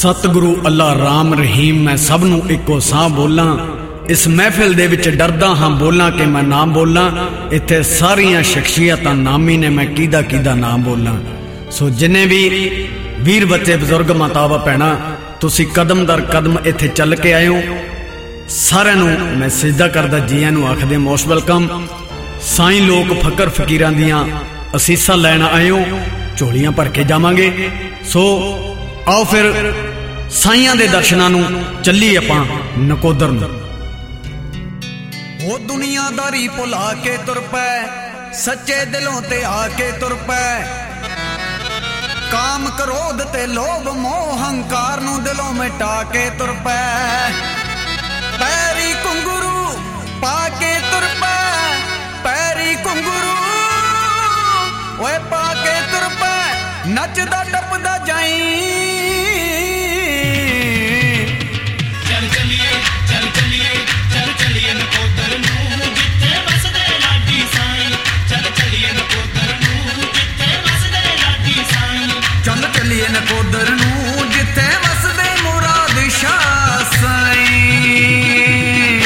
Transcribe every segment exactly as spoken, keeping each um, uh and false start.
सतगुरु अल्लाह राम रहीम मैं सब नूं इक्को साह बोलां। इस महफिल दे विच डरदा हाँ बोलां कि मैं नाम बोलां। इत्थे सारियां शख्सियतां नामी ने, मैं कीदा कीदा नाम बोलां। सो जिन्ने भी वीर बच्चे बजुर्ग मातावा भैणां तुसीं कदम दर कदम इत्थे चल के आए हो, सारिआं नूं मैं सिजदा करदा जीआं नूं आखदे मोस्ट वेलकम। साईं लोक फकर फकीरां दियां असीसां लैण आए हो, झोलियां भर के जावांगे। सो आओ फिर साइयां दे दर्शनां नूं चलीए आपां नकोदर नूं। ओ दुनियादारी भुला के तुर पै, सच्चे दिलों ते आके तुर पै। काम क्रोध ते लोभ मोह हंकार नूं दिलों मिटा के तुर पै। पैरी घुंगरू पा के तुर पै, पैरी घुंगरू ओए पा के तुर पै। नचदा टपदा जाई नकोदर नूं जिथे वसदे मुराद शाह साईं।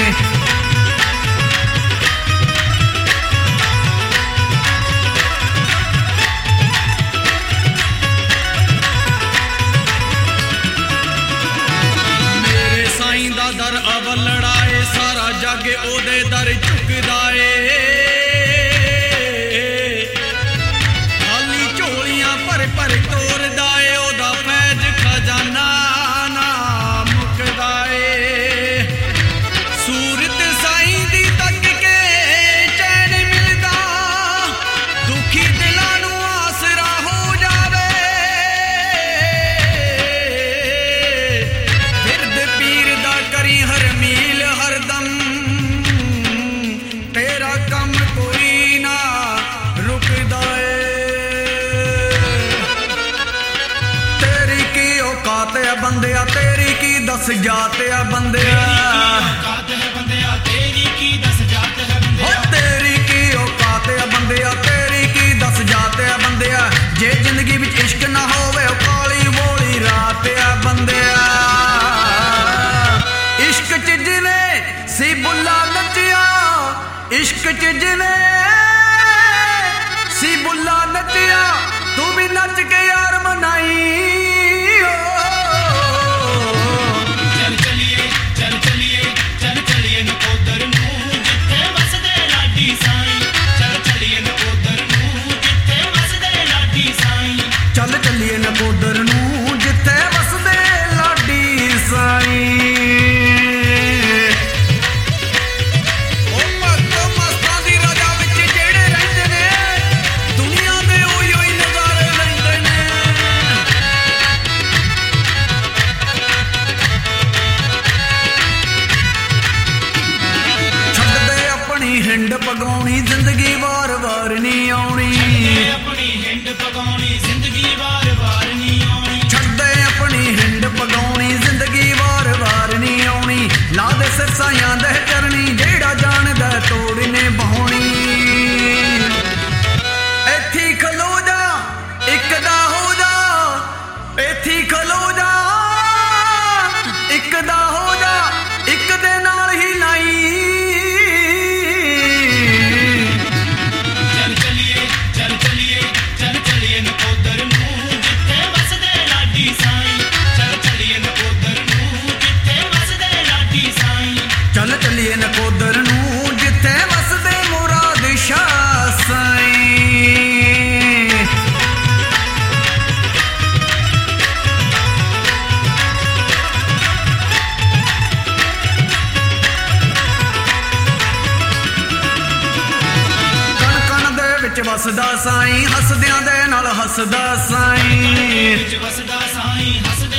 मेरे साईं दा दर अवल लड़ाए, सारा जग ओदे दर झुकदा ए। खाली झोलियां भर भर तोरदा ए, ओदा फैज खजाना ना मुकदा ए। सूरत साईं दी तक के चैन मिलदा, दुखी दिलां नूं आसरा हो जावे। फिरद पीर दा करी हर मील हरदम, तेरा कम कोई ना रुकदा ए। तेरी की औकात है बंदिया, तेरी की दस जात है बंदिया। तेरी की औकात है बंदिया, तेरी की दस जात है बंदिया। जे जिंदगी विच इश्क ना होवे काली वोली रात है बंदिया। इश्क च जिवें सी बुल्ला नचिया, इश्क च जिवें सी बुल्ला नचिया, तू भी नच के यार मनाई। चल चलिए नकोदर नूं जिथे वसदे लाडी साईं। ओ भगतो मस्तां दी रजा विच जेड़े रहिंदे ने, दुनिया दे ओही ओही नज़ारे लैंदे ने। छड्ड दे अपनी हिंड पगाउणी, जिंदगी वार वार नहीं आउणी। ला दे सिर साइयां दे चरनी, जेड़ा जानदा तोड़ ने बहोनी। एथी खलो जा इक दा हो जा, एथी खलो जा इक दा हो जा, इक दे नाल ही लाई। चल चलिए चल चलिए चल चलिए नकोदर नूं जिथे वसदे लाडी साईं। चल चलिए नकोदर नूं जिथे वसदे लाडी साईं। चल चलिए नकोदर नूं जिथे वसदे मुराद शाह साईं। कण कण दे विच वसदा साईं, हसदियां दे नाल हसदा साईं।